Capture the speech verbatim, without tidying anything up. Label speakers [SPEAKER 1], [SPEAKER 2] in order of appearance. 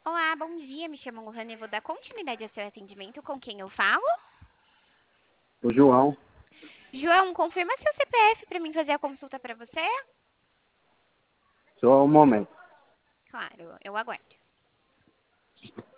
[SPEAKER 1] Olá, bom dia. Me chamo Lohane e vou dar continuidade ao seu atendimento. Com quem eu falo?
[SPEAKER 2] O João,
[SPEAKER 1] João, confirma seu C P F para mim fazer a consulta para você?
[SPEAKER 2] só um momento.
[SPEAKER 1] Claro, eu aguardo.